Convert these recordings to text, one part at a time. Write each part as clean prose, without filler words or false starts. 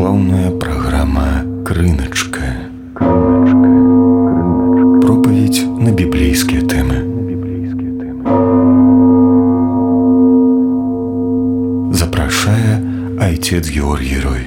Православная программа «Крыночка». Проповедь на библейские темы. Запрашае отец Георгий Рой.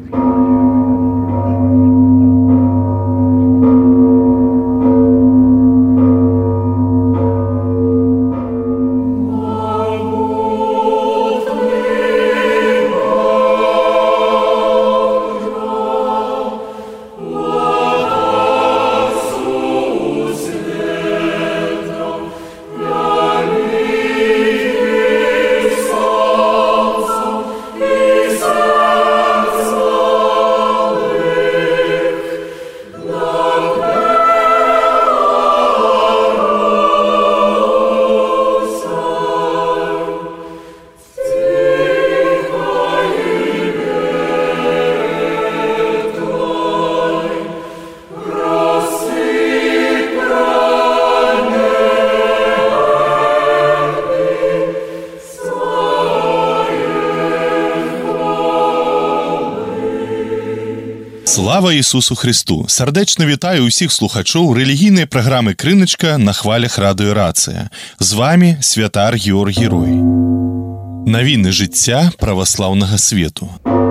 Слава Ісусу Христу! Сардэчна вітаю ўсіх слухачоў рэлігійнай праграмы «Крыночка» на хвалях радыё Рацыя. З вами святар Георгий Рой. Навіны жыцця праваслаўнага свету.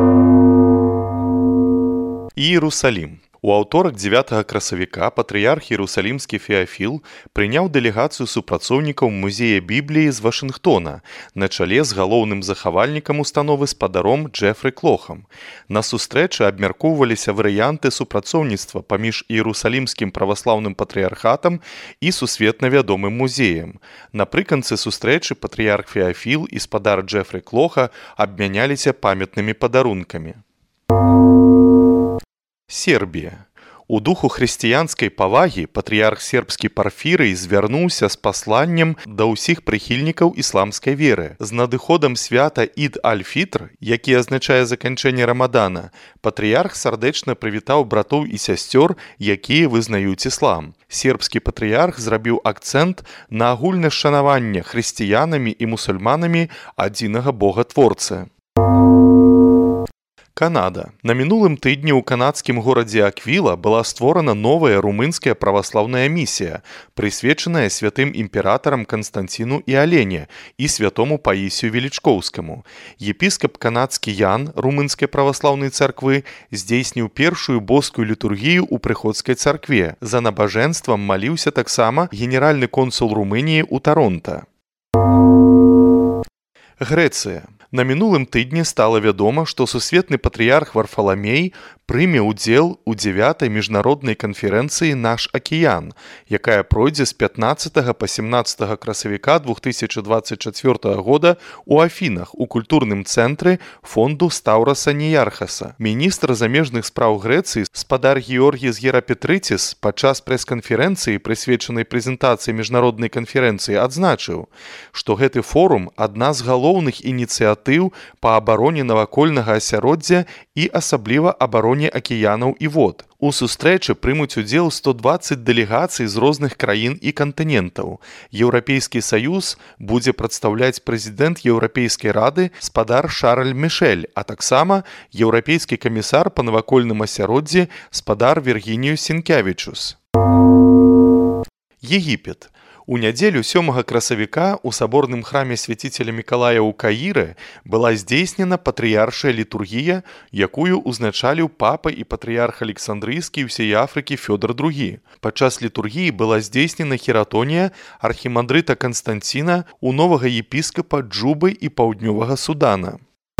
Іерусалім. У аўторак 9 красавіка патрыярх Іерусалімскі Феафіл прыняў дэлегацыю супрацоўнікаў музея Бібліі з Вашынгтона на чале з галоўным захавальнікам установы спадаром Джефры Клохам. На сустрэчы абмяркоўваліся варыянты супрацоўніцтва паміж Іерусалімскім праваслаўным патрыярхатам і сусветна вядомым музеем. Напрыканцы сустрэчы патрыярх Феафіл і спадар Джефры Клоха абмяняліся памятнымі падарункамі. Сербія. У духу хрысціянскай павагі патрыярх сербскі Парфірый звярнуўся з пасланнем да ўсіх прыхільнікаў ісламскай веры. З надыходам свята Ід-аль-Фітр, які азначае заканчэнне Рамадана, патрыярх сардэчна прывітаў братоў і сясцёр, якія вызнаюць іслам. Сербскі патрыярх зрабіў акцэнт на агульнае шанаванне хрысціянамі і мусульманамі адзінага бога-творцы. Канада. На мінулым тыдні ў канадскім горадзе Аквіла была створана новая румынская праваслаўная місія, прысвечаная святым імператарам Канстанціну і Алене і святому Паісію Велічкоўскаму. Епіскап канадскі Ян румынскай праваслаўнай царквы здзейсніў першую боскую літургію ў прыходскай царкве. За набажэнствам маліўся таксама генеральны консул Румыніі ў Таронта. Грэцыя. На мінулым тыдні стала вядома, што сусветны патрыярх Варфаламей прыме ўдзел у 9-й міжнароднай канферэнцыі «Наш акіян», якая пройдзе з 15 па 17 красавіка 2024 года ў Афінах у культурным цэнтры фонду Стаўраса Ніярхаса. Міністр замежных спраў Грэцыі спадар Георгіс Герапетрыціс падчас прэс-канферэнцыі, прысвечанай прэзентацыі міжнароднай канферэнцыі, адзначыў, што гэты форум адна з галоўных ініцыятыў па абароне навакольнага асяроддзя і асабліва абароне акіянаў і вод. У сустрэчы прымуць удзел 120 дэлегацый з розных краін і кантынентаў. Еўрапейскі саюз будзе прадстаўляць прэзідэнт Еўрапейскай рады спадар Шарль Мішэль, а таксама еўрапейскі камісар па навакольным асяроддзі спадар Віргініюс Сінкявічус. Егіпет. У нядзелю 7 красавіка ў саборным храме свяціцеля Мікалая ў Каіры была здзейснена патрыяршая літургія, якую ўзначаліў папа і патрыярх Александрыйскі ўсей Афрыкі Фёдор II. Падчас літургіі была здзейснена хіратонія архімандрыта Канстанціна у новага епіскапа Джубы і Паўднёвага Судана.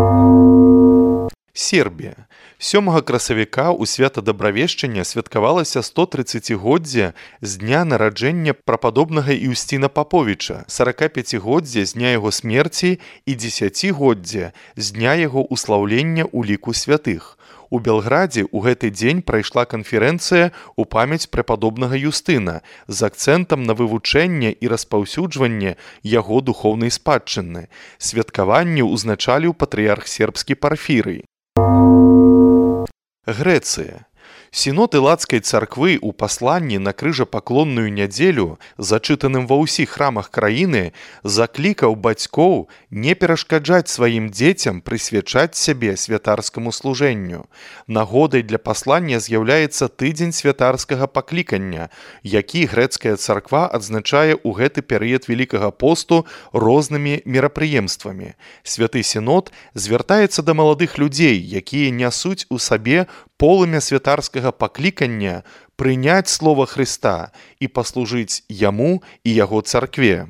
Сербія. 7 красавіка ў свята Дабравешчання святкавалася 130-годдзе з дня нараджэння прападобнага Іўсціна Паповіча, 45-годдзе з дня яго смерці і 10-годдзе з дня яго услаўлення ў ліку святых. У Белградзе ў гэты дзень прайшла канферэнцыя ў памяць прападобнага Юстына з акцэнтам на вывучэнне і распаўсюджванне яго духоўнай спадчыны. Святкаванне ўзначаліў патрыярх сербскі Парфірый. Грэцыя. Сінод Іладскай царквы ў пасланні на крыжапаклонную нядзелю, зачытаным ва ўсіх храмах краіны, заклікаў бацькоў не перашкаджаць сваім дзецям прысвячаць сябе святарскаму служэнню. Нагодай для паслання з'яўляецца тыдзень святарскага паклікання, які грэцкая царква адзначае ў гэты перыяд Вялікага посту рознымі мерапрыемствамі. Святы Сінод звяртаецца да маладых людзей, якія нясуць у сабе полымя святарскага паклікання прыняць слова Хрыста і паслужыць яму і яго царкве.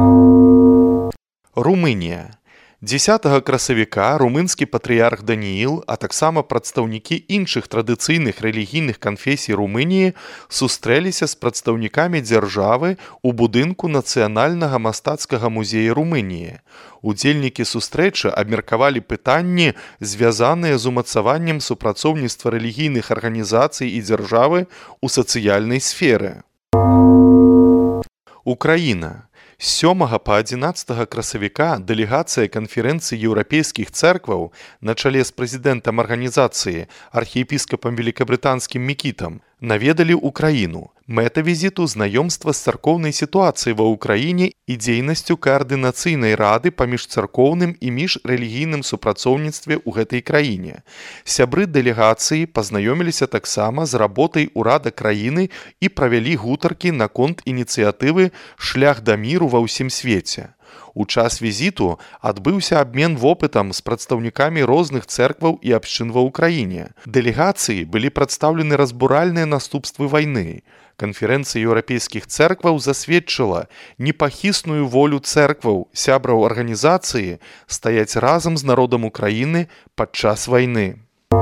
Румынія. 10 красавіка румынскі патрыярх Данііл, а таксама прадстаўнікі іншых традыцыйных рэлігійных канфесій Румыніі сустрэліся з прадстаўнікамі дзяржавы ў будынку Нацыянальнага мастацкага музея Румыніі. Удзельнікі сустрэчы абмеркавалі пытанні, звязаныя з умацаваннем супрацоўніцтва рэлігійных арганізацый і дзяржавы ў сацыяльнай сферы. Украіна. З 7 па 11 красавіка дэлегацыя канферэнцыі еўрапейскіх цэркваў на чале з прэзідэнтам арганізацыі архіепіскапам великабрытанскім Мікітам наведалі ўкраіну. Мэта візіту – знаёмства з царкоўнай сітуацыяй ва ўкраіне і дзейнасцю каардынацыйнай рады паміж царкоўным і міжрэлігійным супрацоўніцтве ў гэтай краіне. Сябры дэлегацыі пазнаёміліся таксама з работай урада краіны і правялі гутаркі наконт ініцыятывы «Шлях да міру ва ўсім свеце». У час візіту адбыўся абмен вопытам з прадстаўнікамі розных цэркваў і абшчын ва ўкраіне. Дэлегацыі былі прадстаўлены разбуральныя наступствы вайны. Канферэнцыя еўрапейскіх цэркваў засведчыла непахісную волю цэркваў, сябраў арганізацыі стаяць разам з народам Украіны падчас вайны.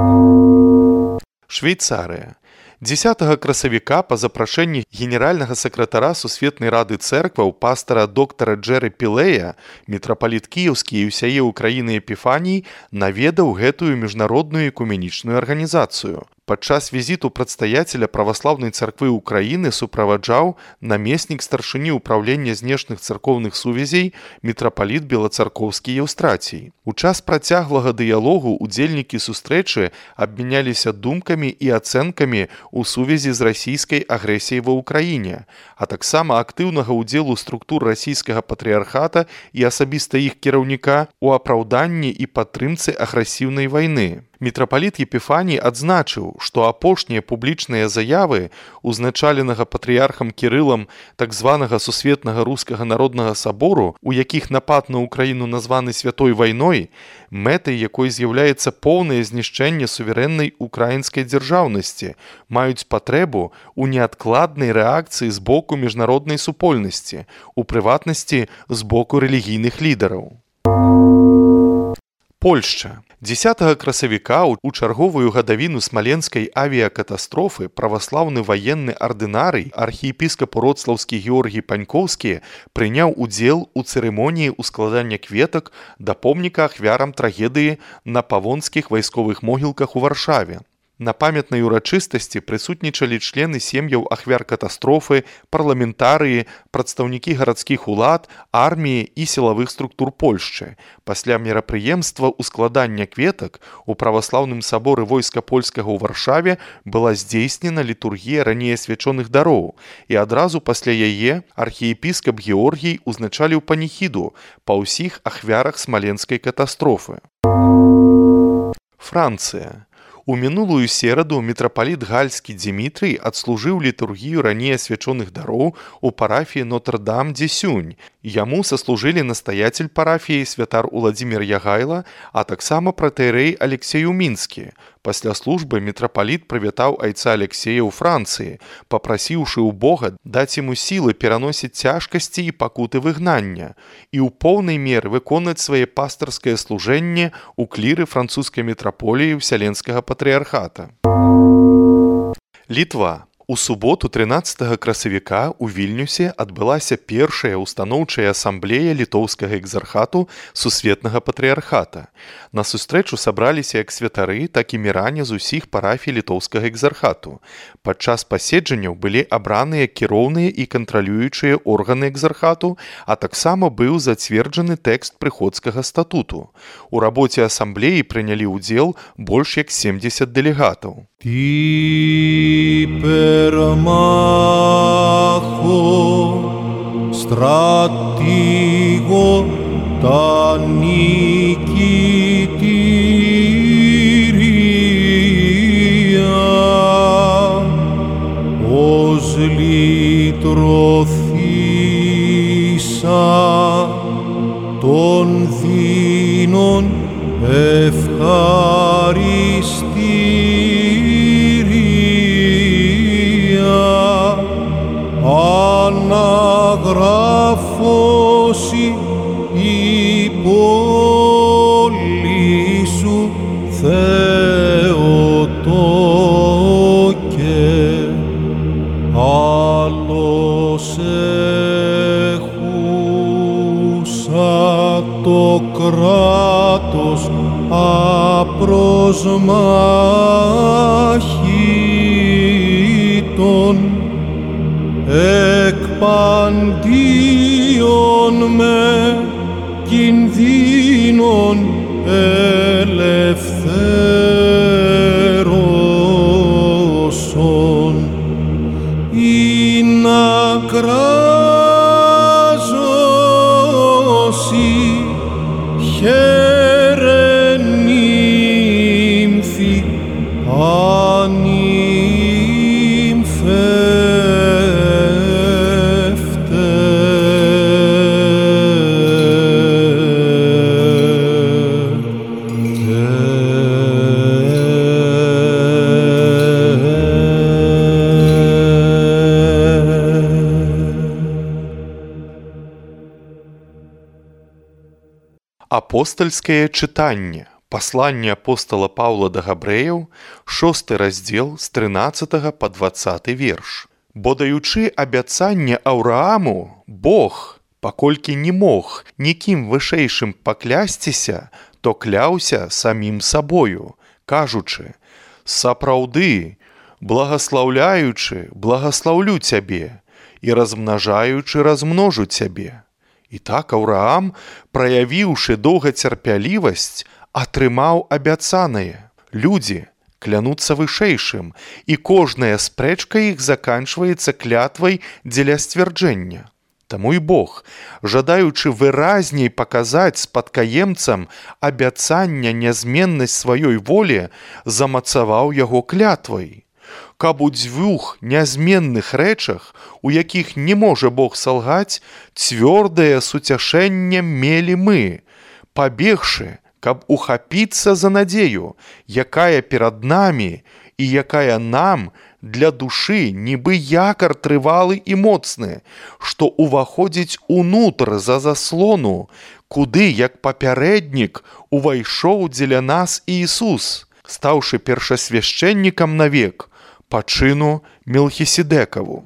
Швейцарыя. 10 красавіка па запрашэнні генеральнага сакратара Сусветнай рады цэркваў пастара доктара Джэры Пілея мітрапаліт кіеўскі і ўсяе Украіны Епіфаній наведаў гэтую міжнародную экуменічную арганізацыю. Падчас візіту прадстаяцеля праваслаўнай царквы Украіны суправаджаў намеснік старшыні ўпраўлення знешніх царкоўных сувязей мітрапаліт Белацаркоўскі Еўстрацій. У час працяглага дыялогу удзельнікі сустрэчы абмяняліся думкамі і ацэнкамі ў сувязі з расійскай агрэсіяй ва ўкраіне, а таксама актыўнага ўдзелу структур расійскага патрыярхата і асабіста іх кіраўніка ў апраўданні і падтрымцы агрэсіўнай вайны. Мітрапаліт Епіфаній адзначыў, што апошнія публічныя заявы, узначаленага патрыярхам Кірылам так званага Сусветнага рускага народнага сабору, у якіх напад на Украіну названы святой вайной, мэтай якой з'яўляецца поўнае знішчэнне суверэннай украінскай дзяржаўнасці, маюць патрэбу ў неадкладнай рэакцыі з боку міжнароднай супольнасці, у прыватнасці з боку рэлігійных лідараў. Польшча. 10 красавіка у чарговую гадавіну смаленскай авіякатастрофы праваслаўны ваенны ардынарый архіепіскап уроцлаўскі Георгій Панькоўскі прыняў удзел у цырымоніі ўскладання кветак да помніка ахвярам трагедыі на павонскіх вайсковых могілках у Варшаве. На памятнай урачыстасці прысутнічалі члены сем'яў ахвяр катастрофы, парламентарыі, прадстаўнікі гарадскіх улад, арміі і сілавых структур Польшчы. Пасля мерапрыемства ўскладання кветак у праваслаўным саборы войска польскага ў Варшаве была здзейснена літургія раней асвячоных дароў, і адразу пасля яе архіепіскап Георгій узначаліў паніхіду па ўсіх ахвярах смаленскай катастрофы. Францыя. У мінулую сераду мітрапаліт гальскі Дзімітрый адслужыў літургію раней асвячоных дароў у парафіі Нотр-Дам-де-Сюнь. Яму саслужылі настаяцель парафіі святар Уладзімір Ягайла, а таксама пратэйрэй Алексей Умінскі. Пасля службы мітрапаліт прывітаў айца Алексея ў Францыі, папрасіўшы ў Бога даць яму сілы пераносіць цяжкасці і пакуты выгнання і ў поўнай меры выконаць свае пастырскае служэнне ў кліры французскай мітраполіі Вселенскага патрыярхата. Літва. У суботу 13 красавіка ў Вільнюсе адбылася першая ўстаноўчая асамблея літоўскага экзархату Сусветнага патрыярхата. На сустрэчу сабраліся як святары, так і міране з усіх парафій літоўскага экзархату. Падчас паседжанняў былі абраныя кіроўныя і кантралюючыя органы экзархату, а таксама быў зацверджаны тэкст прыходскага статуту. У рабоце асамблеі прынялі ўдзел больш як 70 дэлегатаў. υπερμάχο στρατήγο τα νικητήρια ως λυτρωθήσα των δίνων ευχαριστήρια αναγράφωση η πόλη σου Θεοτόκε άλλος έχουσα το κράτος απροσμάχητον εκπαντίον με κινδύνων ελευθέρωσον ή να κράζωσι χαίρε νύμφη Апостальскае чытанне. Пасланне апостала Паўла да габрэяў, 6 раздзел з 13 па 20 верш. Бо даючы абяцанне Аўрааму, Бог, паколькі не мог нікім вышэйшым паклясціся, то кляўся самім сабою, кажучы: «Сапраўды, благаслаўляючы, благаслаўлю цябе, і размнажаючы, размножу цябе». І так Аўраам, праявіўшы доўгацярпялівасць, атрымаў абяцанае. Людзі клянуцца вышэйшым, і кожная спрэчка іх заканчваецца клятвай дзеля сцвярджэння. Таму і Бог, жадаючы выразней паказаць спадкаемцам абяцання нязменнасць сваёй волі, замацаваў яго клятвай. Каб у дзвюх нязменных рэчах, у якіх не можа Бог салгаць, цвёрдае суцяшэнне мелі мы, пабегшы, каб ухапіцца за надзею, якая перад намі і якая нам для душы нібы якар трывалы і моцны, што уваходзіць унутр за заслону, куды, як папярэднік, увайшоў дзеля нас Ісус, стаўшы першасвяшчэннікам навек, па чыну Мелхіседекаву.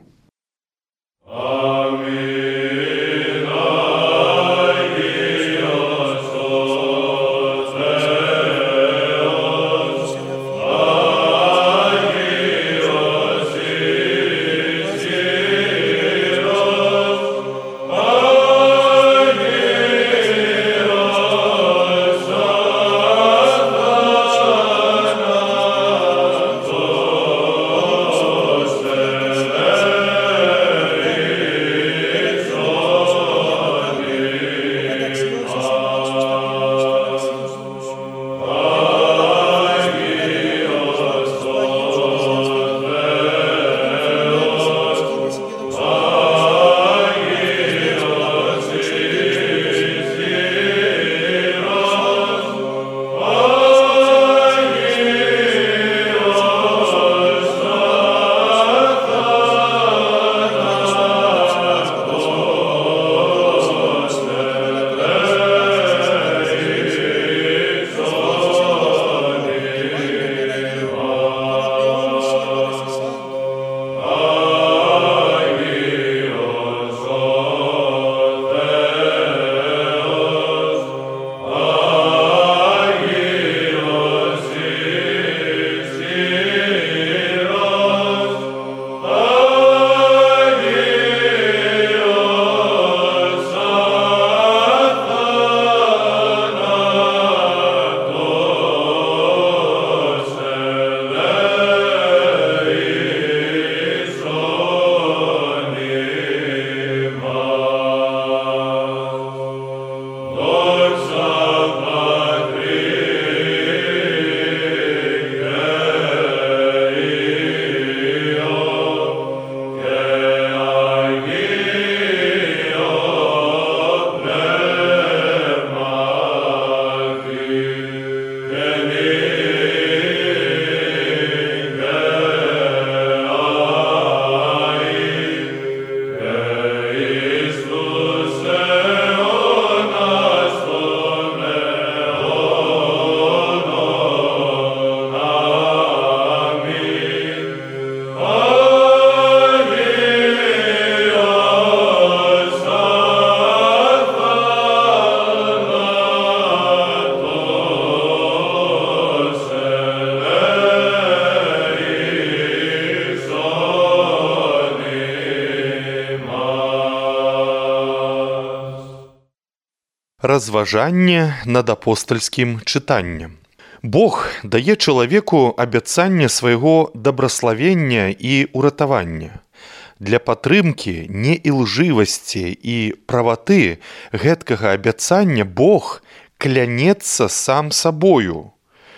Разважанне над апостальскім чытаннем. Бог дае чалавеку абяцанне свайго дабраславення і ўратавання. Для падтрымкі неілжывасці і праваты гэткага абяцання Бог клянецца сам сабою,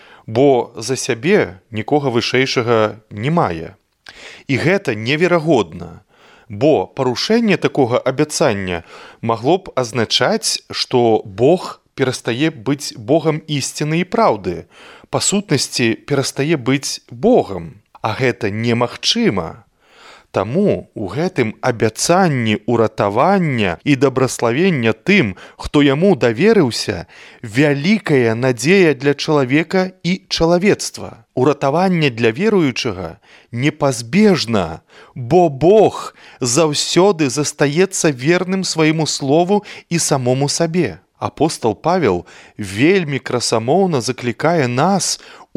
бо за сябе нікога вышэйшага не мае. І гэта неверагодна, бо парушэнне такога абяцання магло б азначаць, што Бог перастае быць Богам ісціны і праўды, па сутнасці перастае быць Богам, а гэта немагчыма. Таму у гэтым абяцанні ўратавання і дабраславення тым, хто яму даверыўся, вялікая надзея для чалавека і чалавецтва. Уратаванне для веруючага непазбежна, бо Бог заўсёды застаецца верным свайму слову і самому сабе. Апостол Павел вельмі красамоўна заклікае нас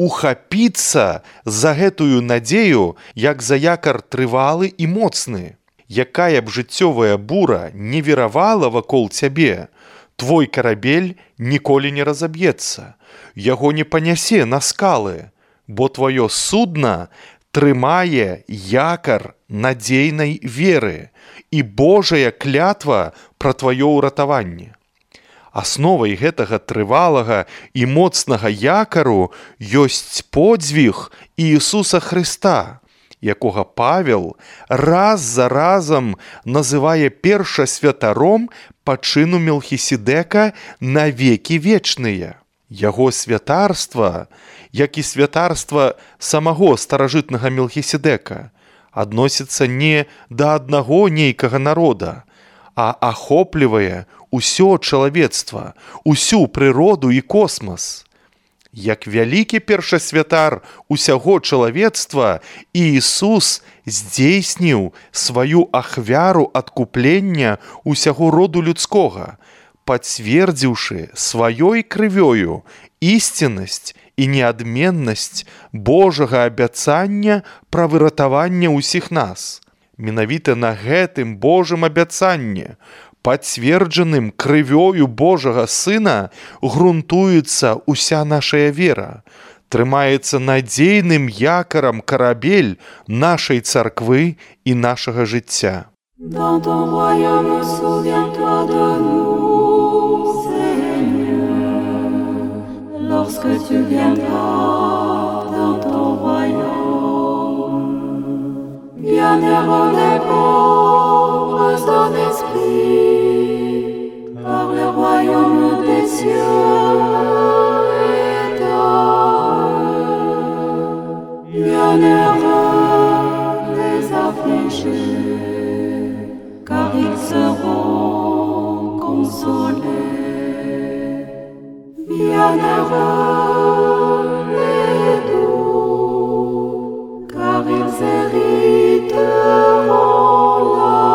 ухапіцца за гэтую надзею, як за якар трывалы і моцны. Якая б жыццёвая бура не віравала вакол цябе, твой карабель ніколі не разаб'ецца, яго не панясе на скалы, бо тваё судна трымае якар надзейнай веры і Божая клятва пра тваё ўратаванне. Асновай гэтага трывалага і моцнага якару ёсць подзвіг Іісуса Хрыста, якога Павел раз за разам называе першасвятаром па чыну Мелхіседека на векі вечныя. Яго святарства, як і святарства самого старажытнага Мелхіседека, адносіцца не да аднаго нейкага народа, а ахоплівае усё чалавецтва, усю прыроду і космас. Як вялікі першасвятар усяго чалавецтва, Іісус здзейсніў сваю ахвяру адкуплення усяго роду людскога, пацвердзіўшы сваёй крывёю ісціннасць і неадменнасць Божага абяцання пра выратаванне ўсіх нас. Менавіта на гэтым Божым абяцанні, пацверджаным крывёю Божага Сына, грунтуецца ўся нашая вера, трымаецца надзейным якарам карабель нашай царквы і нашага жыцця. Dans ton royaume, souviens-toi de nous, Seigneur, lorsque tu viendras dans ton royaume. Bienheureux les pauvres en esprit, car le royaume des cieux est à eux. Bienheureux les affligés, car ils seront consolés. Bienheureux les doux, car ils hériteront la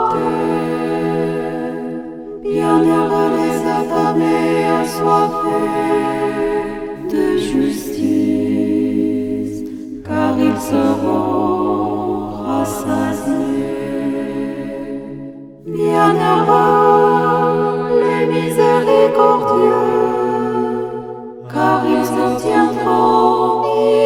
terre. Bienheureux les affamés, assoiffés de justice, car ils seront rassasiés. Bienheureux les miséricordieux, car ils obtiendront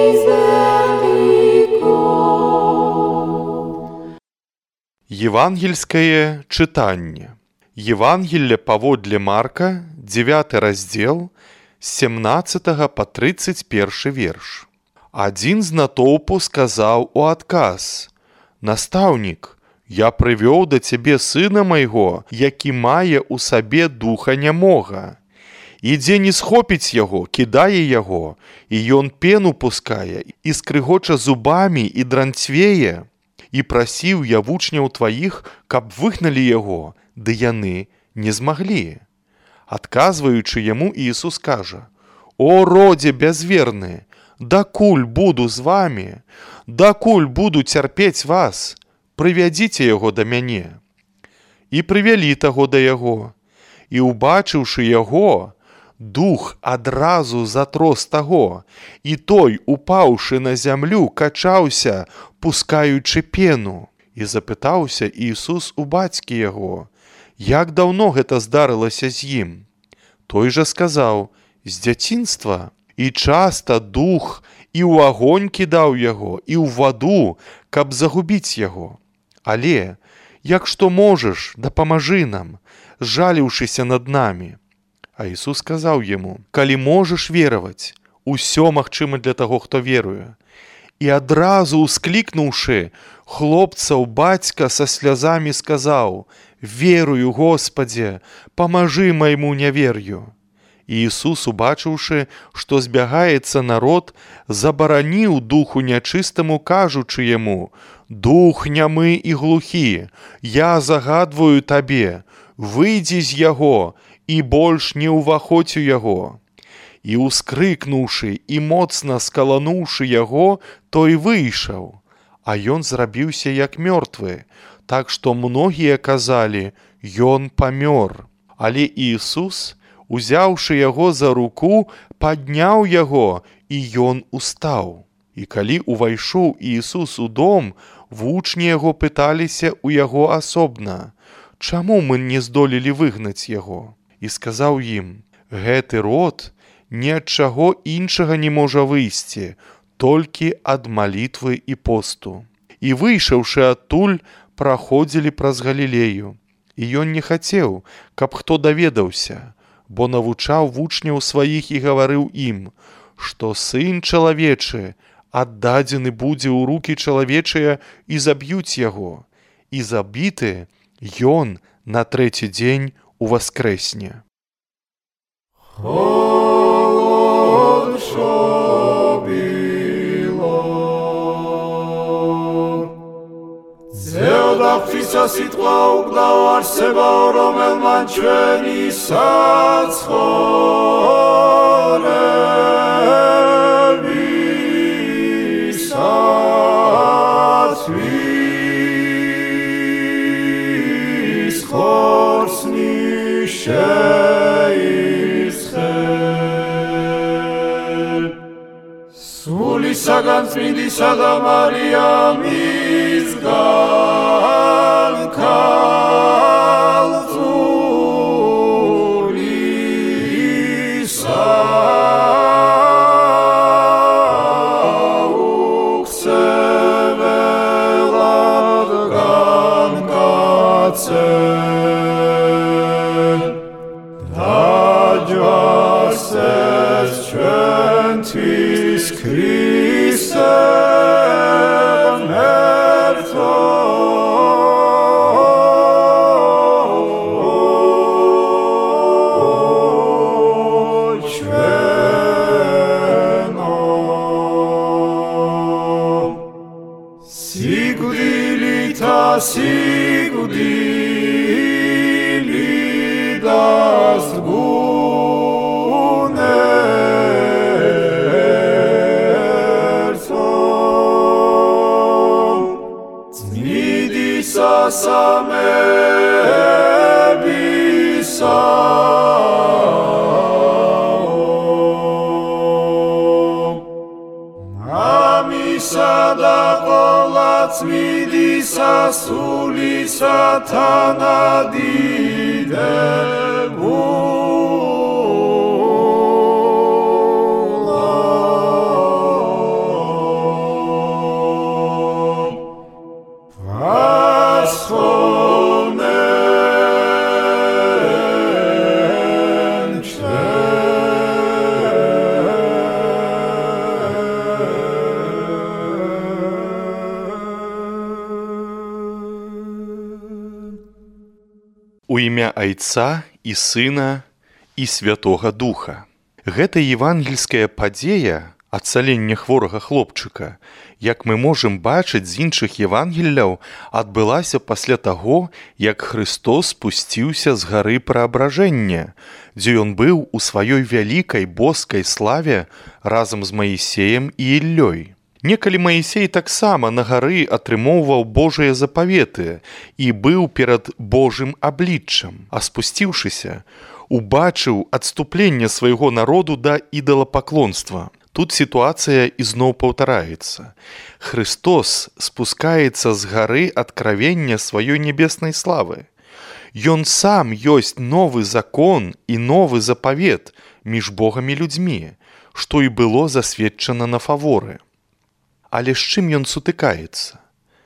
miséricorde. Евангельскае чытанне. Евангелле паводле Марка, 9 раздзел, з 17 па 31 верш. Адзін з натоўпу сказаў у адказ: «Настаўнік, я прывёў да цябе сына майго, які мае ў сабе духа нямога. І дзе не схопіць яго, кідае яго, і ён пену пускае, і скрыгоча зубамі і дранцвее. І прасіў я вучняў тваіх, каб выгналі яго, ды яны не змаглі». Адказваючы яму, Іісус кажа: «О, родзе бязверны, дакуль буду з вамі, дакуль буду цярпець вас, прывядзіце яго да мяне». І прывялі таго да яго, і, убачыўшы яго, дух адразу затрос таго, і той, упаўшы на зямлю, качаўся, пускаючы пену. І запытаўся Іісус у бацькі яго: «Як даўно гэта здарылася з ім?» Той жа сказаў: з дзяцінства. І часта дух і ў агонь кідаў яго, і ў ваду, каб загубіць яго. Але, як што можаш, дапамажы нам, зжаліўшыся над намі. А Ісус сказаў яму: калі можаш вераваць, усё магчыма для таго, хто веруе. І адразу усклікнуўшы, хлопцаў бацька са слязамі сказаў: верую, Господзе, памажы майму нявер'ю. І Ісус, убачыўшы, што збягаецца народ, забараніў духу нячыстаму, кажучы яму: дух нямы і глухі, я загадваю табе, выйдзі з яго і больш не ўваходзь у яго. І ускрыкнуўшы і моцна скалануўшы яго, той выйшаў, а ён зрабіўся як мёртвы, так што многія казалі: ён памёр. Але Ісус, узяўшы яго за руку, падняў яго, і ён устаў. І калі увайшоў Ісус у дом, вучні яго пыталіся ў яго асобна: чаму мы не здолелі выгнаць яго? І сказаў ім: гэты род ні ад чаго іншага не можа выйсці, толькі ад малітвы і посту. І выйшаўшы адтуль, праходзілі праз Галілею. І ён не хацеў, каб хто даведаўся, бо навучаў вучняў сваіх і гаварыў ім, што сын чалавечы аддадзены будзе ў рукі чалавечыя і заб'юць яго, і забіты ён на трэці дзень уваскрэсне. Холод, що біло, Зеодавтися сітла угдавар себе ромел манчвені сад схореві сад свій схорсніще Саган смидиса да Мария мизгал калцулиса уксевелад гангаце Dađas šventis Christe Sigudili das gunerzo Zmidisa same bisa Sada kolac vidi sa suli satana dide vula Vashonen У імя Айца і Сына і Святога Духа. Гэта евангельская падзея адцалення хворага хлопчыка, як мы можам бачыць з іншых евангелляў, адбылася пасля таго, як Христос спусціўся з гары Праабражэння, дзе ён быў у сваёй вялікай боскай славе разам з Маісеем і Іллёй. Некалі Маісей таксама на гары атрымоўваў Божыя запаветы і быў перад Божым абліччам, а спусціўшыся, убачыў адступленне свайго народу да ідалапаклонства. Тут сітуацыя ізноў паўтараецца. Христос спускаецца з гары адкравення сваёй небеснай славы. Ён сам ёсць новы закон і новы запавет між Богам і людзьмі, што і было засведчана на фаворы. Але з чым ён сутыкаецца?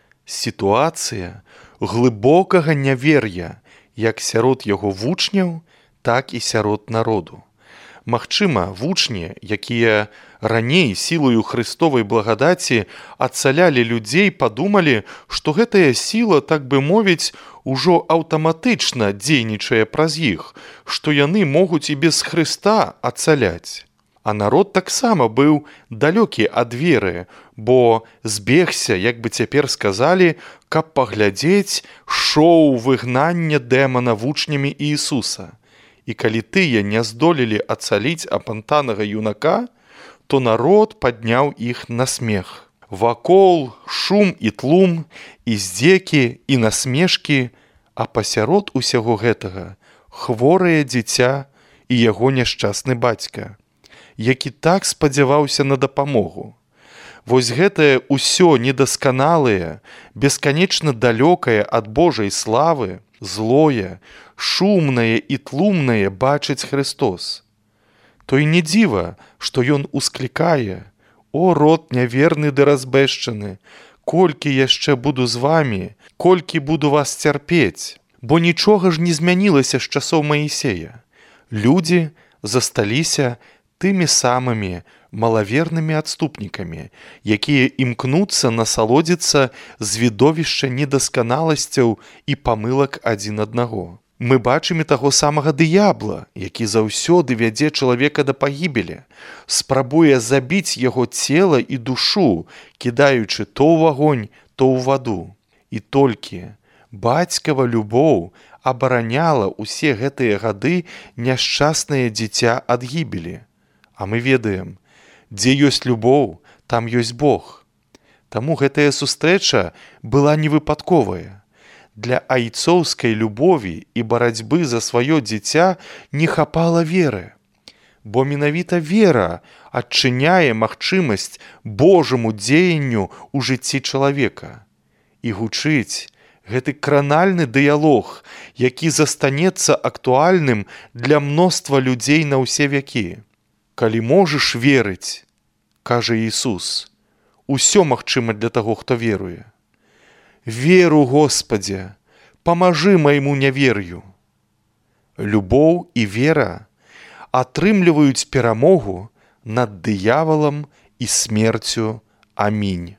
Сітуацыя глыбокага нявер'я як сярод яго вучняў, так і сярод народу. Магчыма, вучні, якія раней сілаю Христовай благадаці адцалялі людзей, падумалі, што гэтая сіла, так бы мовіць, ужо аўтаматычна дзейнічае праз іх, што яны могуць і без Хрыста адцаляць. А народ таксама быў далёкі ад веры, бо збегся, як бы цяпер сказалі, каб паглядзець шоу выгнання дэмана вучнямі Іісуса. І калі тыя не здолелі ацаліць апантанага юнака, то народ падняў іх на смех. Вакол шум і тлум, і здзекі, і насмешкі, а пасярод усяго гэтага хворае дзіця і яго няшчасны бацька, які так спадзяваўся на дапамогу. Вось гэтае ўсё недасканалае, бесканечна далёкае ад Божай славы, злое, шумнае і тлумнае бачыць Христос. То і не дзіва, што ён усклікае: «О, род няверны ды разбэшчаны, колькі яшчэ буду з вамі, колькі буду вас цярпець». Бо нічога ж не змянілася з часоў Маісея. Людзі засталіся тымі самымі малавернымі адступнікамі, якія імкнуцца насалодзіцца з відовішча недасканаласцяў і памылак адзін аднаго. Мы бачым і таго самага дыябла, які заўсёды вядзе чалавека да пагібелі, спрабуе забіць яго цела і душу, кідаючы то ў агонь, то ў ваду. І толькі бацькава любоў абараняла ўсе гэтыя гады няшчаснае дзіця ад гібелі. А мы ведаем, дзе ёсць любоў, там ёсць Бог. Таму гэтая сустрэча была невыпадковая. Для айцоўскай любові і барацьбы за сваё дзіця не хапала веры. Бо менавіта вера адчыняе магчымасць Божаму дзеянню ў жыцці чалавека. І гучыць гэты кранальны дыялог, які застанецца актуальным для мноства людзей на ўсе вякі. Калі можаш верыць, кажа Ісус, усё магчыма для таго, хто веруе. Веру, Господзе, памажы майму нявер'ю. Любоў і вера атрымліваюць перамогу над дыявалам і смерцю. Амінь.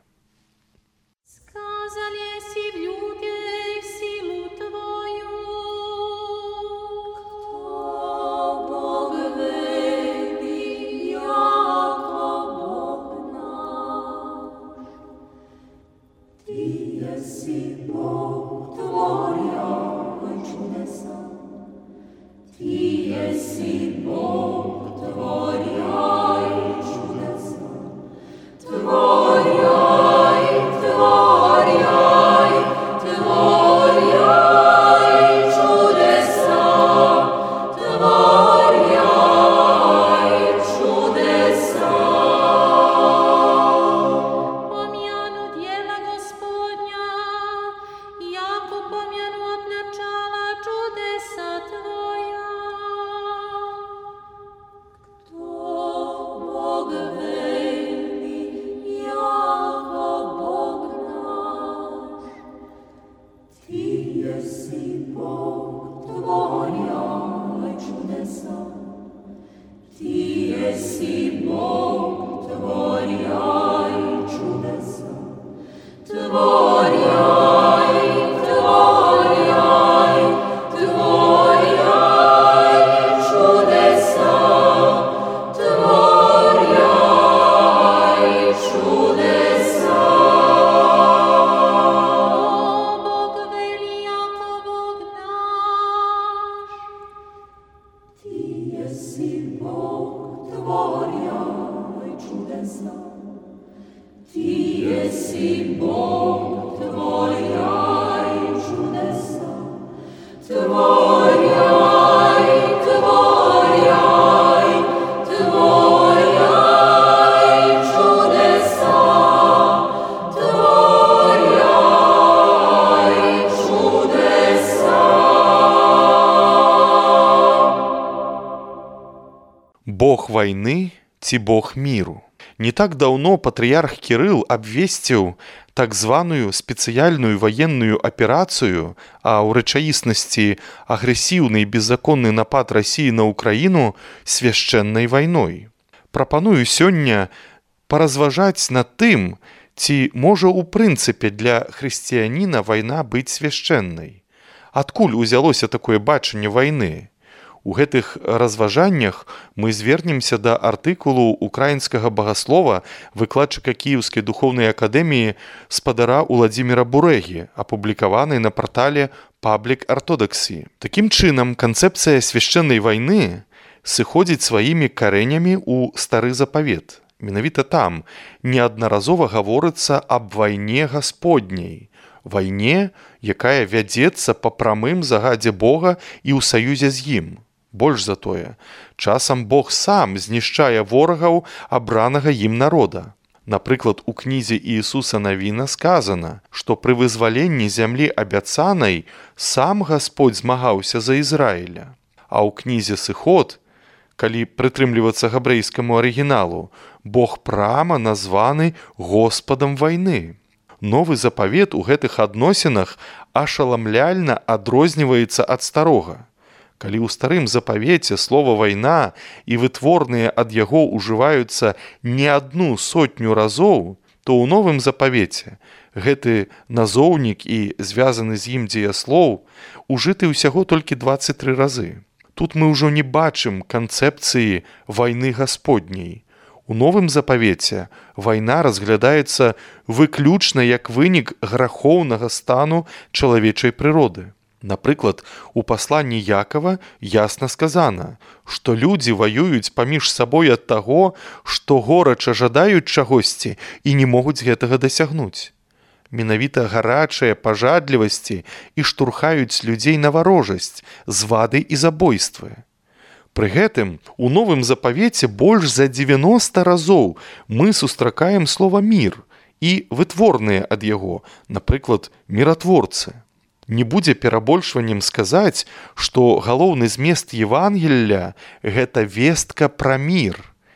Бог вайны ці Бог міру. Не так даўно патрыярх Кірыл абвесціў так званую спецыяльную ваенную аперацыю, а ў рэчаіснасці агрэсіўны і беззаконны напад Расіі на Ўкраіну свяшчэннай вайной. Прапаную сёння паразважаць над тым, ці можа ў прынцыпе для хрысціяніна вайна быць свяшчэннай. Адкуль узялося такое бачанне вайны? У гэтых разважаннях мы звернемся да артыкулу украінскага багаслова, выкладчыка Кіеўскай духоўнай акадэміі спадара Уладзіміра Бурэгі, апублікаванай на партале Public Orthodoxy. Такім чынам, канцэпцыя свяшчэннай вайны сыходзіць сваімі карэнямі ў стары запавет. Менавіта там неаднаразова гаворыцца аб вайне Гасподняй, вайне, якая вядзецца па прамым загадзе Бога і ў саюзе з ім. Больш за тое, часам Бог сам знішчае ворагаў абранага ім народа. Напрыклад, у кнізе Іісуса Навіна сказана, што пры вызваленні зямлі абяцанай сам Гасподзь змагаўся за Ізраіля. А ў кнізе Сыход, калі прытрымлівацца габрэйскаму арыгіналу, Бог прама названы Господам вайны. Новы запавет у гэтых адносінах ашаламляльна адрозніваецца ад старога. Калі ў старым запавеце слова «вайна» і вытворныя ад яго ўжываюцца не 100 разоў, то ў новым запавеце гэты назоўнік і звязаны з ім дзеяслоў ужыты ўсяго толькі 23 разы. Тут мы ўжо не бачым канцэпцыі вайны Гасподняй. У новым запавеце вайна разглядаецца выключна як вынік грахоўнага стану чалавечай прыроды. Напрыклад, у пасланні Якава ясна сказана, што людзі ваююць паміж сабой ад таго, што горача жадаюць чагосьці і не могуць гэтага дасягнуць. Менавіта гарачыя пажадлівасці і штурхаюць людзей на варожасць, звады і забойствы. Пры гэтым, у новым запавеце больш за 90 разоў мы сустракаем слова «мір» і вытворныя ад яго, напрыклад, «міратворцы». Не будзе перабольшваннем сказаць, што галоўны змест Евангелля – гэта вестка пра мір.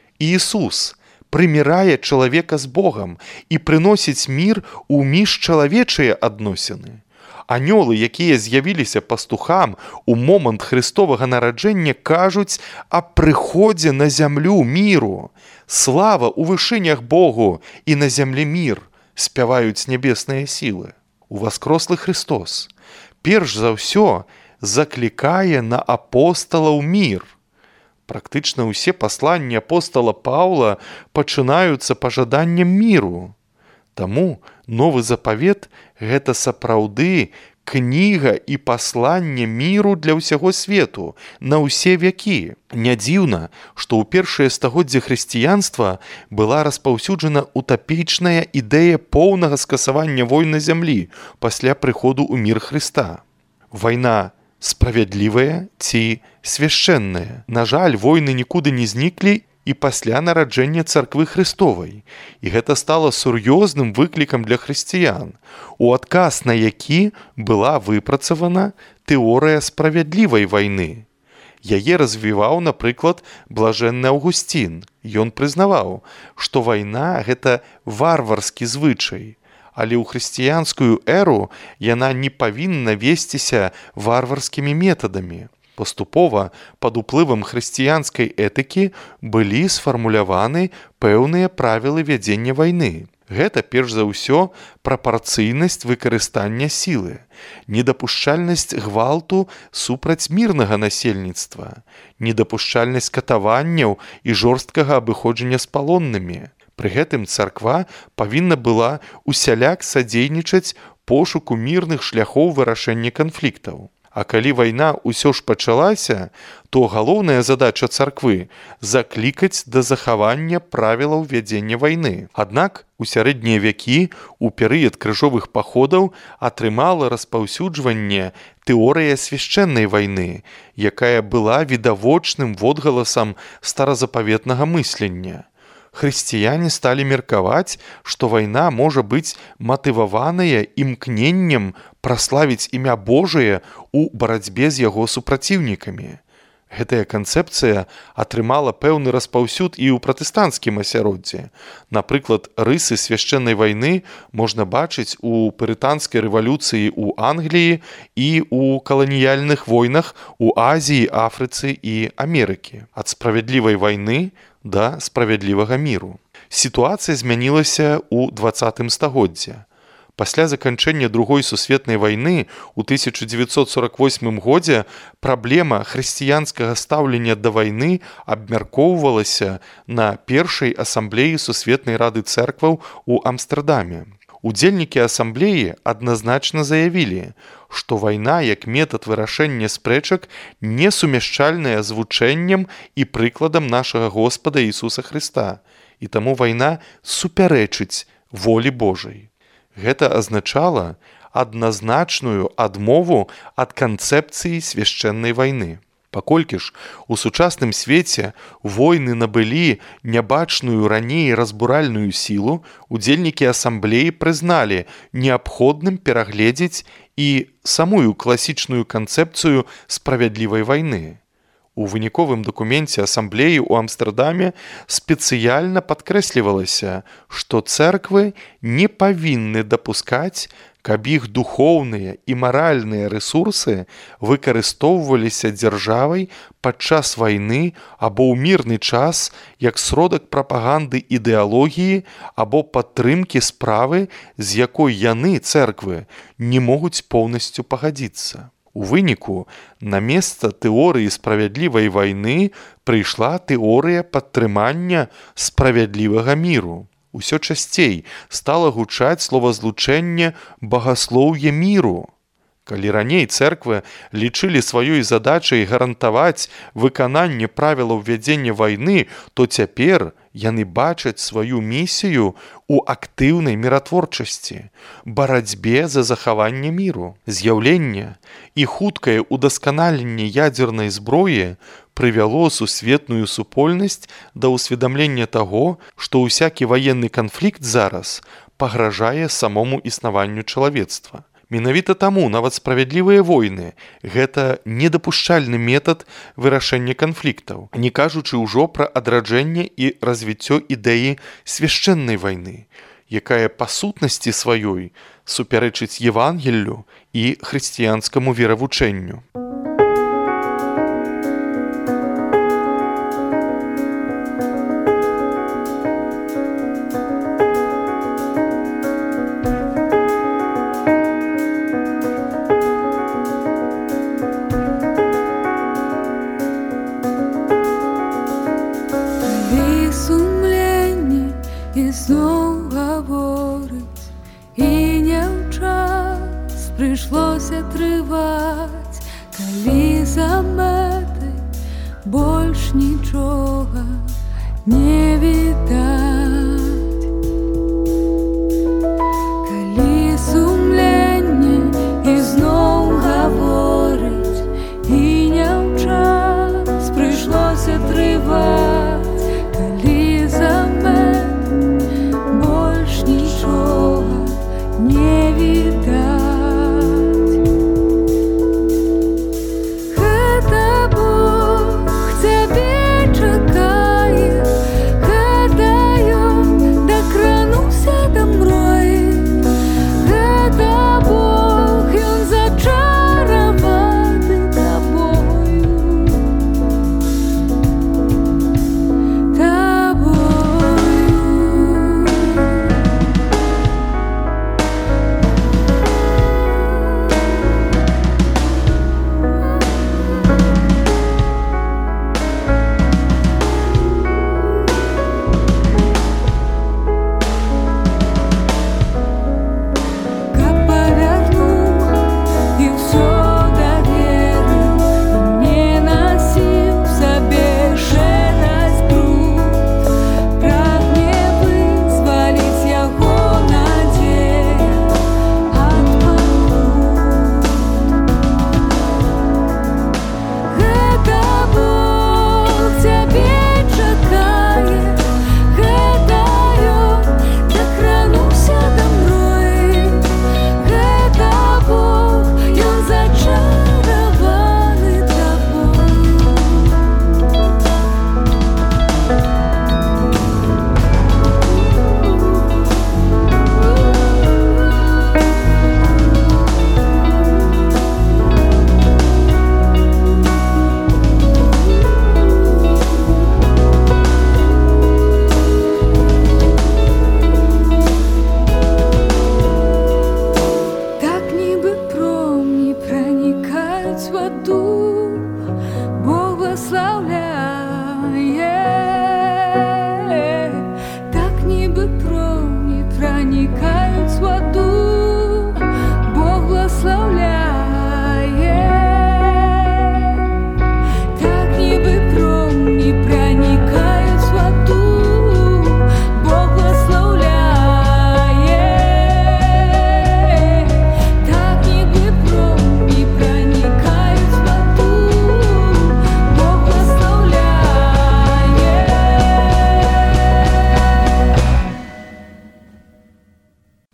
Іісус прымірае чалавека з Богам і прыносіць мір у міжчалавечыя адносіны. Анёлы, якія з'явіліся пастухам у момант Христовага нараджэння, кажуць аб прыходзе на зямлю міру. Слава ў вышынях Богу і на зямлі мір, спяваюць нябесныя сілы. Уваскрослы Христос перш за ўсё заклікае на апосталаў мір. Практычна ўсе пасланні апостала Паўла пачынаюцца пажаданнем міру. Таму новы запавет – гэта сапраўды кніга і пасланне міру для ўсяго свету, на ўсе вякі. Не дзіўна, што ў першыя стагоддзі хрысціянства была распаўсюджана утапічная ідэя поўнага скасавання войн на зямлі пасля прыходу ў мір Хрыста. Вайна справядлівая ці свяшчэнная. На жаль, войны нікуды не зніклі і пасля нараджэння царквы Хрыстовай. І гэта стала сур'ёзным выклікам для хрысціян, у адказ на які была выпрацавана тэорыя справядлівай вайны. Яе развіваў, напрыклад, блажэнны Аўгусцін. Ён прызнаваў, што вайна – гэта варварскі звычай, але ў хрысціянскую эру яна не павінна весціся варварскімі метадамі. Паступова, пад уплывам хрысціянскай этыкі былі сфармуляваны пэўныя правілы вядзення вайны. Гэта, перш за ўсё, прапарцыйнасць выкарыстання сілы, недапушчальнасць гвалту супраць мірнага насельніцтва, недапушчальнасць катаванняў і жорсткага абыходжання з палоннымі. Пры гэтым царква павінна была усяляк садзейнічаць пошуку мірных шляхоў вырашэння канфліктаў. А калі вайна ўсё ж пачалася, то галоўная задача царквы – заклікаць да захавання правілаў вядзення вайны. Аднак у сярэднія вякі, у перыяд крыжовых паходаў, атрымала распаўсюджванне тэорыя свяшчэннай вайны, якая была відавочным водгаласам старазапаветнага мыслення. Хрысціяне сталі меркаваць, што вайна можа быць матываваная імкненнем праславіць імя Божае ў барацьбе з яго супраціўнікамі. Гэтая канцэпцыя атрымала пэўны распаўсюд і ў пратэстанцкім асяроддзі. Напрыклад, рысы свяшчэннай вайны можна бачыць у пурытанскай рэвалюцыі ў Англіі і ў каланіяльных войнах у Азіі, Афрыцы і Амерыкі. Ад справядлівай вайны да справядлівага міру. Сітуацыя змянілася ў 20 стагоддзі. Пасля заканчэння Другой сусветнай вайны ў 1948 годзе праблема хрысціянскага стаўлення да вайны абмяркоўвалася на першай асамблеі Сусветнай рады цэркваў у Амстэрдаме. Удзельнікі асамблеі адназначна заявілі, што вайна як метад вырашэння спрэчак не сумяшчальная з вучэннем і прыкладам нашага Господа Ісуса Хрыста, і таму вайна супярэчыць волі Божай. Гэта азначала адназначную адмову ад канцэпцыі свяшчэннай вайны. Паколькі ж у сучасным свеце войны набылі нябачную раней разбуральную сілу, удзельнікі асамблеі прызналі неабходным перагледзець і самую класічную канцэпцыю справядлівай вайны. У выніковым дакуменце асамблеі ў Амстэрдаме спецыяльна падкрэслівалася, што цэрквы не павінны дапускаць, каб іх духоўныя і маральныя рэсурсы выкарыстоўваліся дзяржавай падчас вайны або ў мірны час як сродак прапаганды ідэалогіі або падтрымкі справы, з якой яны, цэрквы, не могуць поўнасцю пагадзіцца. У выніку на месца тэорыі справядлівай вайны прыйшла тэорыя падтрымання справядлівага міру. Усё часцей стала гучаць словазлучэнне «багаслоўе міру». Калі раней цэрквы лічылі сваёй задачай гарантаваць выкананне правілаў вядзення вайны, то цяпер яны бачаць сваю місію ў актыўнай міратворчасці, барацьбе за захаванне міру. З'яўленне і хуткае ўдасканаленне ядзернай зброі прывяло сусветную супольнасць да ўсведамлення таго, што ўсякі ваенны канфлікт зараз пагражае самому існаванню чалавецтва. Менавіта таму нават справядлівыя войны – гэта недапушчальны метад вырашэння канфліктаў, не кажучы ўжо пра адраджэнне і развіццё ідэі свяшчэннай вайны, якая па сутнасці сваёй супярэчыць Евангеллю і хрысціянскаму веравучэнню. Прыйшлося трываць, калі за мэты больш нічога не відаць. Калі сумленне ізноў гаворыць і не ў час, прыйшлося трываць, калі за мэты больш нічога не відаць. Гэта Бог цябе чакае, гэта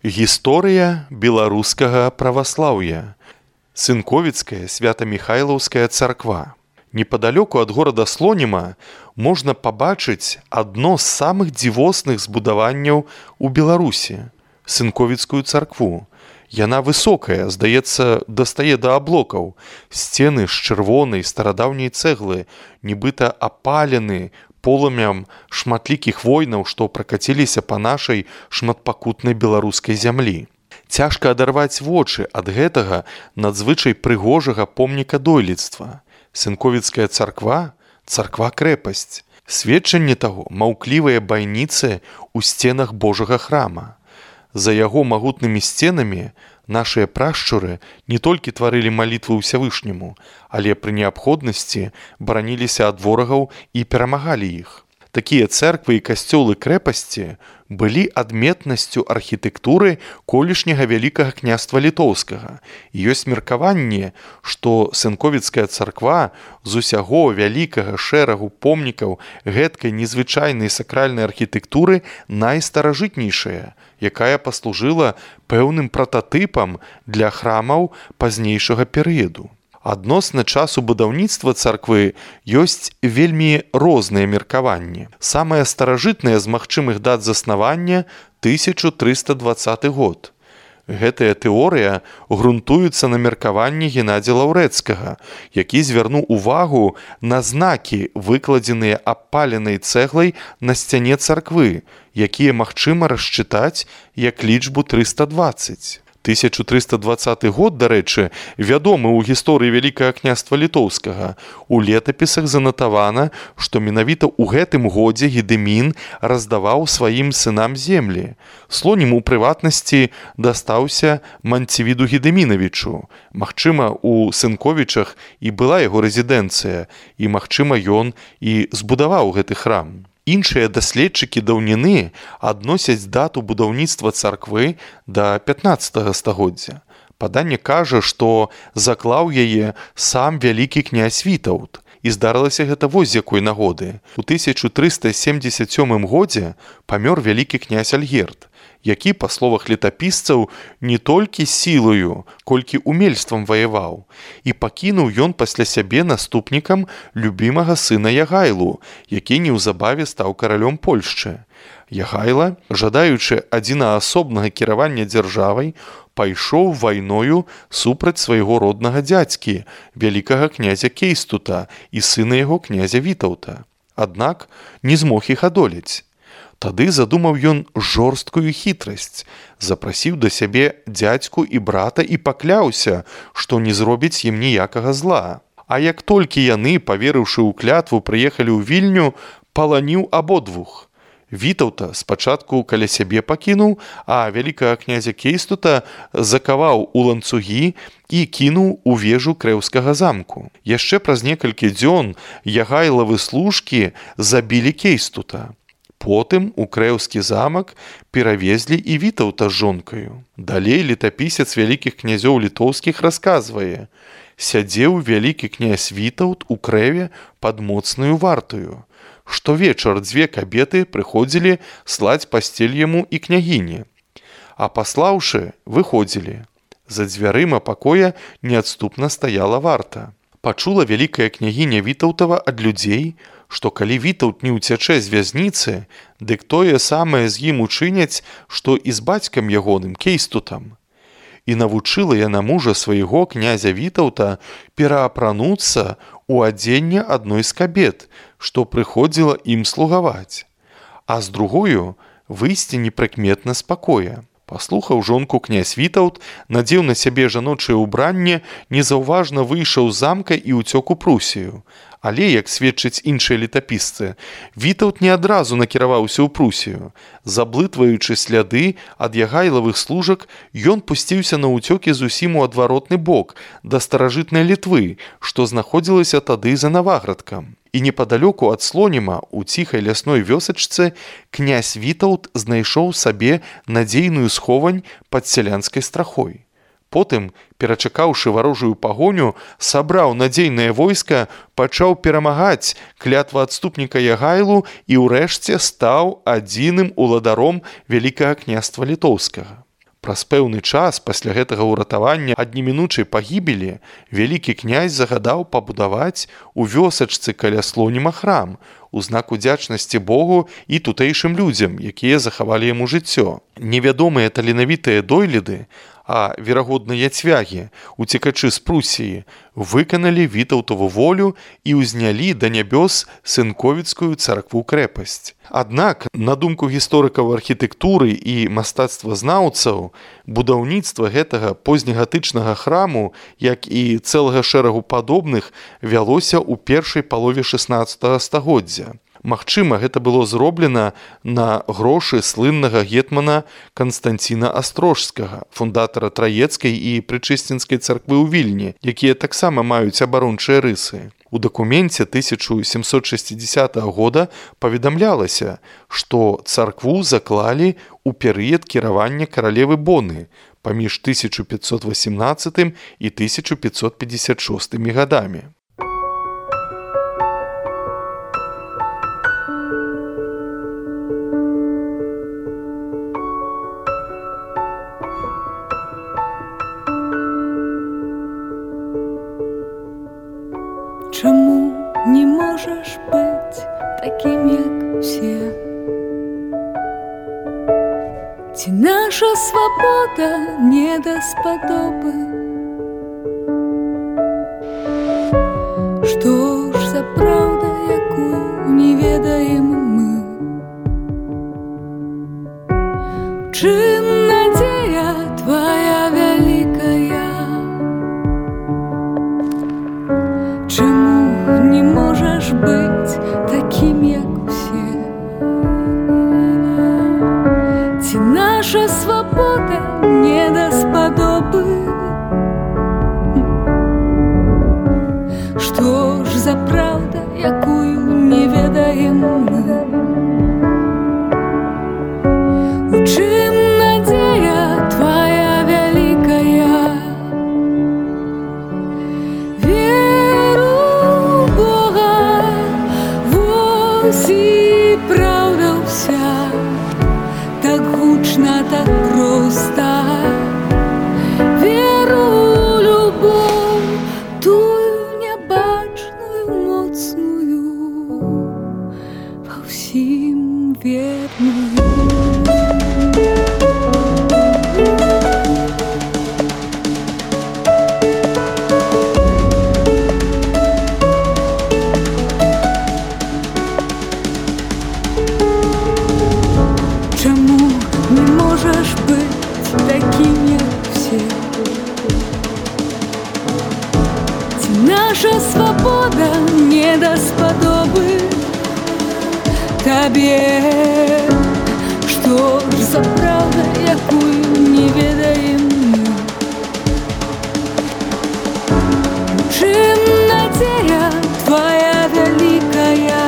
Гісторыя беларускага праваслаўя. Сынковіцкая свята-міхайлаўская царква. Непадалёку ад горада Слоніма можна пабачыць адно з самых дзівосных збудаванняў у Беларусі – Сынковіцкую царкву. Яна высокая, здаецца, дастае да аблокаў. Сцены з чырвонай старадаўняй цэглы, нібыта апалены полымям шматлікіх войнаў, што пракаціліся па нашай шматпакутнай беларускай зямлі. Цяжка адарваць вочы ад гэтага надзвычай прыгожага помніка дойлідства. Сынковіцкая царква – царква-крэпасць. Сведчанне таго – маўклівыя байніцы ў сценах Божага храма. За яго магутнымі сценамі нашыя прашчуры не толькі тварылі малітвы ўсявышняму, але пры неабходнасці бараніліся ад ворагаў і перамагалі іх. Такія цэрквы і касцёлы крэпасці былі адметнасцю архітэктуры колішняга вялікага княства літоўскага. Ёсць меркаванне, што Сынковіцкая царква з усяго вялікага шэрагу помнікаў гэткай незвычайнай сакральнай архітэктуры найстаражытнейшая, якая паслужыла пэўным прататыпам для храмаў пазнейшага перыяду. Адносна часу будаўніцтва царквы ёсць вельмі розныя меркаванні. Самае старажытнае з магчымых дат заснавання – 1320 год. Гэтая тэорыя грунтуецца на меркаванні Геннадзя Лаўрэцкага, які звярнуў увагу на знакі, выкладзеныя абпаленай цэглай на сцяне царквы, якія магчыма расчытаць як лічбу 320. 1320 год, дарэчы, вядомы ў гісторыі Вялікага княства літоўскага. У летапісах занатавана, што менавіта ў гэтым годзе Гедымін раздаваў сваім сынам землі. Слонім у прыватнасці дастаўся Манцівіду Гедымінавічу. Магчыма, у Сынковічах і была яго рэзідэнцыя, і, магчыма, ён і збудаваў гэты храм. Іншыя даследчыкі даўніны адносяць дату будаўніцтва царквы да 15 стагоддзя. Паданне кажа, што заклаў яе сам вялікі князь Вітаўт. І здарылася гэта вось з якой нагоды. У 1377 годзе памёр вялікі князь Альгерд, які, па словах летапісцаў, не толькі сілаю, колькі умельствам ваяваў, і пакінуў ён пасля сябе наступнікам любімага сына Ягайлу, які неўзабаве стаў каралём Польшчы. Ягайла, жадаючы адзінаасобнага кіравання дзяржавай, пайшоў вайною супраць свайго роднага дзядзькі, вялікага князя Кейстута і сына яго князя Вітаўта. Аднак не змог іх адолець. Тады задумаў ён жорсткую хітрасць, запрасіў да сябе дзядзьку і брата і пакляўся, што не зробіць ім ніякага зла. А як толькі яны, паверыўшы ў клятву, прыехалі ў Вільню, паланіў абодвух. Вітаўта спачатку каля сябе пакінуў, а вялікага князя Кейстута закаваў у ланцугі і кінуў у вежу крэўскага замку. Яшчэ праз некалькі дзён Ягайлавы служкі забілі Кейстута. Потым у крэўскі замак перавезлі і Вітаўта з жонкаю. Далей летапісец вялікіх князёў літоўскіх расказвае: сядзеў вялікі князь Вітаўт у крэве пад моцную вартаю. Штовечар дзве кабеты прыходзілі слаць пасцель яму і княгіні. А паслаўшы, выходзілі. За дзвярыма пакоя неадступна стаяла варта. Пачула вялікая княгіня Вітаўтава ад людзей, што калі Вітаўт не ўцячэ з вязніцы, дык тое самае з ім учыняць, што і з бацькам ягоным Кейстутам. І навучыла яна мужа свайго князя Вітаўта пераапрануцца у адзенне адной з кабет, што прыходзіла ім слугаваць, а з другою выйсці непрыкметна з пакоя. Паслухаў жонку князь Вітаўт, надзеў на сябе жаночае ўбранне, незаўважна выйшаў з замка і ўцёк у Прусію. Але, як сведчаць іншыя летапісцы, Вітаўт не адразу накіраваўся ў Прусію. Заблытваючы сляды ад ягайлавых служак, ён пусціўся на ўцёкі зусім у адваротны бок, да старажытнай Літвы, што знаходзілася тады за Наваградкам. І непадалёку ад Слоніма, у ціхай лясной вёсачцы, князь Вітаўт знайшоў сабе надзейную сховань пад сялянскай страхой. Потым, перачакаўшы варожую пагоню, сабраў надзейнае войска, пачаў перамагаць клятва адступніка Ягайлу і ўрэшце стаў адзіным уладаром Вялікага княства літоўскага. Праз пэўны час пасля гэтага ўратавання ад немінучай пагібелі вялікі князь загадаў пабудаваць у вёсачцы каля слоніма храм у знак удзячнасці Богу і тутэйшым людзям, якія захавалі яму жыццё. Невядомыя таленавітыя дойліды, а верагодныя цвягі, уцекачы з Прусіі, выканалі Вітаўтаву волю і ўзнялі да нябёс Сынковіцкую царкву-крэпасць. Аднак, на думку гісторыкаў архітэктуры і мастацтвазнаўцаў, будаўніцтва гэтага познегатычнага храму, як і цэлага шэрагу падобных, вялося ў першай палове 16 стагоддзя. Магчыма, гэта было зроблена на грошы слыннага гетмана Канстанціна Астрожскага, фундатара Траецкай і Прычысцінскай царквы ў Вільні, якія таксама маюць абарончыя рысы. У дакуменце 1760 года паведамлялася, што царкву заклалі ў перыяд кіравання каралевы Боны паміж 1518 і 1556 гадамі. Чаму не можаш быць такім, як усе? Ці наша свабода не даспадобы? Што ж за праўда, якую не ведаем мы? Чым надзея твая вялікая? Чаму не можаш быць такім, як усе? Ці наша свабода не даспадобы? Што ж за праўда, якую не ведаем мы? У чым надзея твая вялікая? І правда вся, так гучна, так проста. Веру ў любоў, тую нябачную, моцную, ва ўсім верную. Наша свобода не даспадобы табе. Што ж за праўда, якую не ведаем мы? У чым надзея твая вялікая?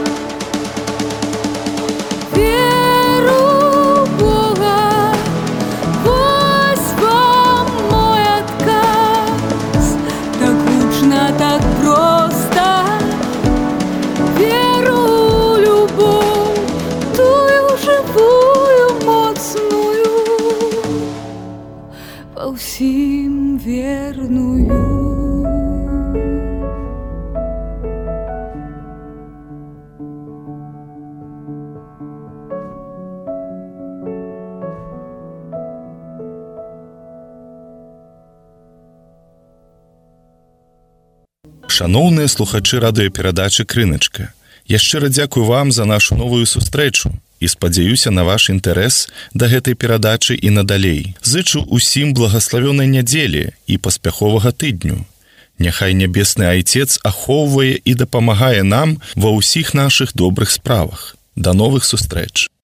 Веру ў Бога, вось вам мой адказ. Так гучна, так проста. Веру ў любоў, тую жывую, моцную, ва ўсім верную. Шаноўныя слухачы радыёперадачы «Крыначка», я шчыра дзякую вам за нашу новую сустрэчу і спадзяюся на ваш інтарэс да гэтай перадачы і надалей. Зычу усім благаславёнай нядзелі і паспяховага тыдню. Няхай нябесны Айцец ахоўвае і дапамагае нам ва ўсіх нашых добрых справах. Да новых сустрэч!